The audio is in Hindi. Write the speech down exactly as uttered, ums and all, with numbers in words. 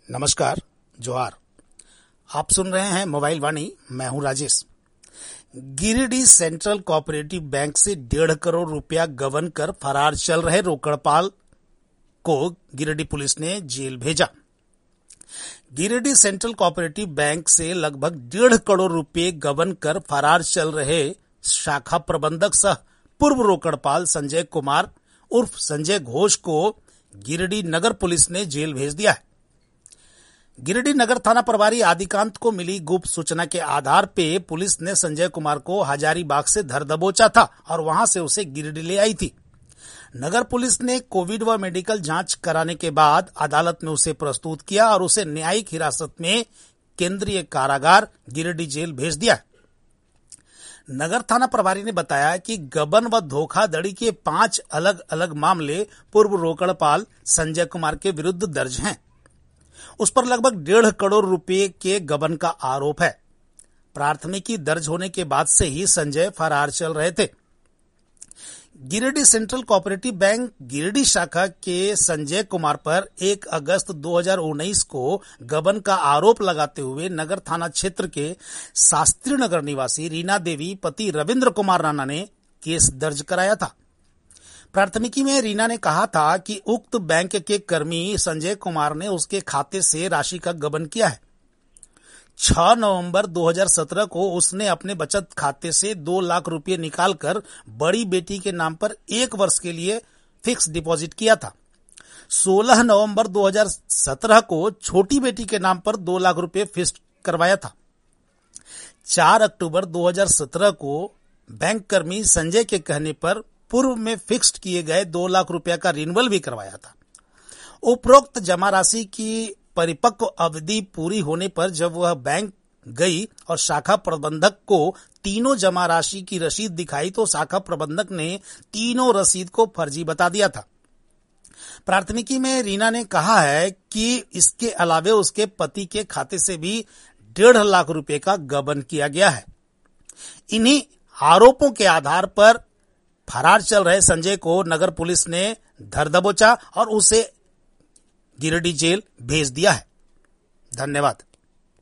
नमस्कार, जोहार। आप सुन रहे हैं मोबाइल वाणी। मैं हूं Rajesh. Giridih central cooperative bank से डेढ़ करोड़ रुपया गबन कर फरार चल रहे रोकड़पाल को गिरिडीह पुलिस ने जेल भेजा। गिरिडीह सेंट्रल कोऑपरेटिव बैंक से लगभग डेढ़ करोड़ रुपए गबन कर फरार चल रहे शाखा प्रबंधक सह पूर्व रोकड़पाल संजय कुमार उर्फ संजय घोष को गिरिडीह नगर पुलिस ने जेल भेज दिया है। गिरिडीह नगर थाना प्रभारी आदिकांत को मिली गुप्त सूचना के आधार पे पुलिस ने संजय कुमार को हजारीबाग से धर दबोचा था और वहां से उसे गिरिडीह ले आई थी। नगर पुलिस ने कोविड व मेडिकल जांच कराने के बाद अदालत में उसे प्रस्तुत किया और उसे न्यायिक हिरासत में केंद्रीय कारागार गिरिडीह जेल भेज दिया। नगर थाना प्रभारी ने बताया कि गबन व धोखाधड़ी के पांच अलग अलग मामले पूर्व रोकड़पाल संजय कुमार के विरुद्ध दर्ज हैं। उस पर लगभग डेढ़ करोड़ रुपए के गबन का आरोप है। प्राथमिकी दर्ज होने के बाद से ही संजय फरार चल रहे थे। Giridih central cooperative bank Giridih शाखा के संजय कुमार पर एक अगस्त दो हज़ार उन्नीस को गबन का आरोप लगाते हुए नगर थाना क्षेत्र के शास्त्री नगर निवासी रीना देवी पति रविंद्र कुमार राणा ने केस दर्ज कराया था। प्राथमिकी में रीना ने कहा था कि उक्त बैंक के कर्मी संजय कुमार ने उसके खाते से राशि का गबन किया है। छह नवंबर दो हज़ार सत्रह को उसने अपने बचत खाते से दो लाख रुपए निकालकर बड़ी बेटी के नाम पर एक वर्ष के लिए फिक्स डिपॉजिट किया था। सोलह नवंबर दो हज़ार सत्रह को छोटी बेटी के नाम पर दो लाख रुपए फिक्स करवाया था। चार अक्टूबर दो हज़ार सत्रह को बैंक कर्मी संजय के कहने पर पूर्व में फिक्स्ड किए गए दो लाख रुपया का रिन्यूअल भी करवाया था। उपरोक्त जमा राशि की परिपक्व अवधि पूरी होने पर जब वह बैंक गई और शाखा प्रबंधक को तीनों जमा राशि की रसीद दिखाई तो शाखा प्रबंधक ने तीनों रसीद को फर्जी बता दिया था। प्राथमिकी में रीना ने कहा है कि इसके अलावे उसके पति के खाते से भी डेढ़ लाख रुपए का गबन किया गया है। इन्हीं आरोपों के आधार पर फरार चल रहे संजय को नगर पुलिस ने धर दबोचा और उसे गिरिडीह जेल भेज दिया है। धन्यवाद।